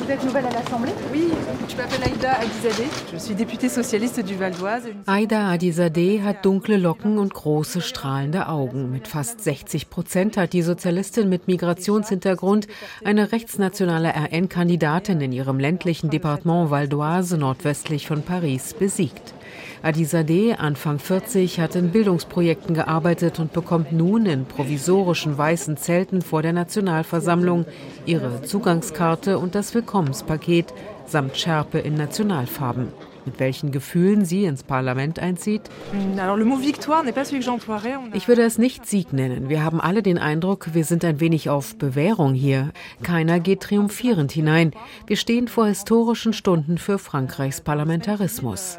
Vous êtes nouvelle à l'Assemblée? Oui, je m'appelle Aïda Adizadeh. Je suis députée socialiste du Val d'Oise. Aïda Adizadeh hat dunkle Locken und große strahlende Augen. Mit fast 60% hat die Sozialistin mit Migrationshintergrund eine rechtsnationale RN-Kandidatin in ihrem ländlichen Departement Val d'Oise nordwestlich von Paris besiegt. Adizadeh, Anfang 40, hat in Bildungsprojekten gearbeitet und bekommt nun in provisorischen weißen Zelten vor der Nationalversammlung ihre Zugangskarte und das Willkommenspaket samt Schärpe in Nationalfarben. Mit welchen Gefühlen sie ins Parlament einzieht? Ich würde es nicht Sieg nennen. Wir haben alle den Eindruck, wir sind ein wenig auf Bewährung hier. Keiner geht triumphierend hinein. Wir stehen vor historischen Stunden für Frankreichs Parlamentarismus.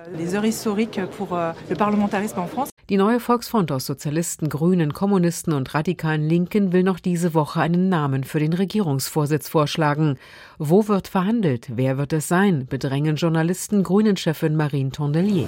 Die neue Volksfront aus Sozialisten, Grünen, Kommunisten und radikalen Linken will noch diese Woche einen Namen für den Regierungsvorsitz vorschlagen. Wo wird verhandelt? Wer wird es sein? Bedrängen Journalisten Grünen-Chefin Marine Tondelier.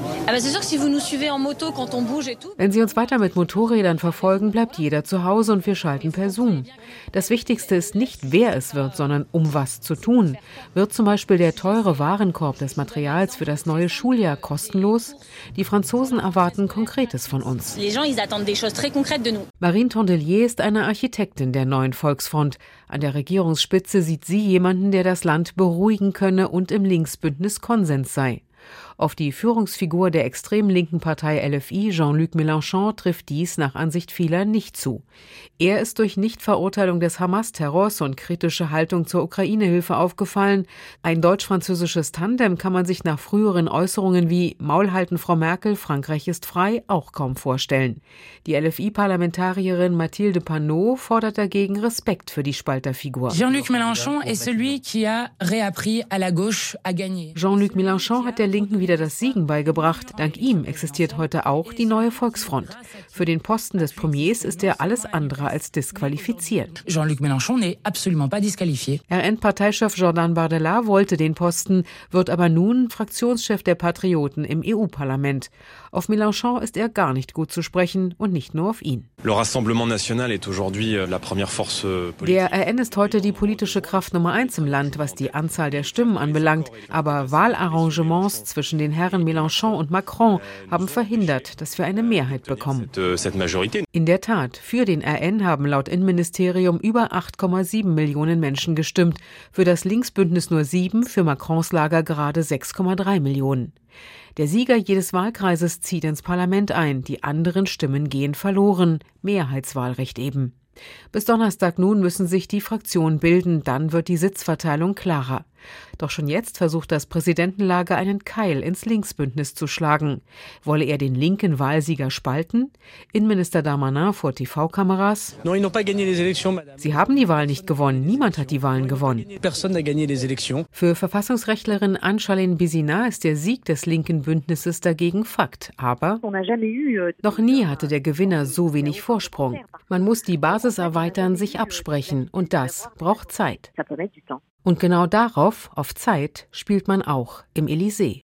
Wenn Sie uns weiter mit Motorrädern verfolgen, bleibt jeder zu Hause und wir schalten per Zoom. Das Wichtigste ist nicht, wer es wird, sondern um was zu tun. Wird zum Beispiel der teure Warenkorb des Materials für das neue Schuljahr kostenlos? Die Franzosen erwarten Konkretes von uns. Marine Tondelier ist eine Architektin der neuen Volksfront. An der Regierungsspitze sieht sie jemanden, der das Land beruhigen könne und im Linksbündnis Konsens sei. Auf die Führungsfigur der extrem linken Partei LFI, Jean-Luc Mélenchon, trifft dies nach Ansicht vieler nicht zu. Er ist durch Nichtverurteilung des Hamas-Terrors und kritische Haltung zur Ukraine-Hilfe aufgefallen. Ein deutsch-französisches Tandem kann man sich nach früheren Äußerungen wie „Maul halten, Frau Merkel, Frankreich ist frei“ auch kaum vorstellen. Die LFI-Parlamentarierin Mathilde Panot fordert dagegen Respekt für die Spalterfigur. Jean-Luc Mélenchon est celui qui a réappris à la gauche à gagner. Jean-Luc Mélenchon hat der Linken wieder das Siegen beigebracht. Dank ihm existiert heute auch die neue Volksfront. Für den Posten des Premiers ist er alles andere als disqualifiziert. Jean-Luc Mélenchon n'est absolument pas disqualifié. RN-Parteichef Jordan Bardella wollte den Posten, wird aber nun Fraktionschef der Patrioten im EU-Parlament. Auf Mélenchon ist er gar nicht gut zu sprechen und nicht nur auf ihn. Der RN ist heute die politische Kraft Nummer 1 im Land, was die Anzahl der Stimmen anbelangt. Aber Wahlarrangements zwischen den Herren Mélenchon und Macron haben verhindert, dass wir eine Mehrheit bekommen. In der Tat, für den RN haben laut Innenministerium über 8,7 Millionen Menschen gestimmt. Für das Linksbündnis nur 7, für Macrons Lager gerade 6,3 Millionen. Der Sieger jedes Wahlkreises zieht ins Parlament ein, die anderen Stimmen gehen verloren. Mehrheitswahlrecht eben. Bis Donnerstag nun müssen sich die Fraktionen bilden, dann wird die Sitzverteilung klarer. Doch schon jetzt versucht das Präsidentenlager einen Keil ins Linksbündnis zu schlagen. Wolle er den linken Wahlsieger spalten? Innenminister Darmanin vor TV-Kameras. Sie haben die Wahl nicht gewonnen. Niemand hat die Wahlen gewonnen. Für Verfassungsrechtlerin Anne-Charlene Bézina ist der Sieg des linken Bündnisses dagegen Fakt. Aber noch nie hatte der Gewinner so wenig Vorsprung. Man muss die Basis erweitern, sich absprechen. Und das braucht Zeit. Und genau darauf, auf Zeit, spielt man auch im Élysée.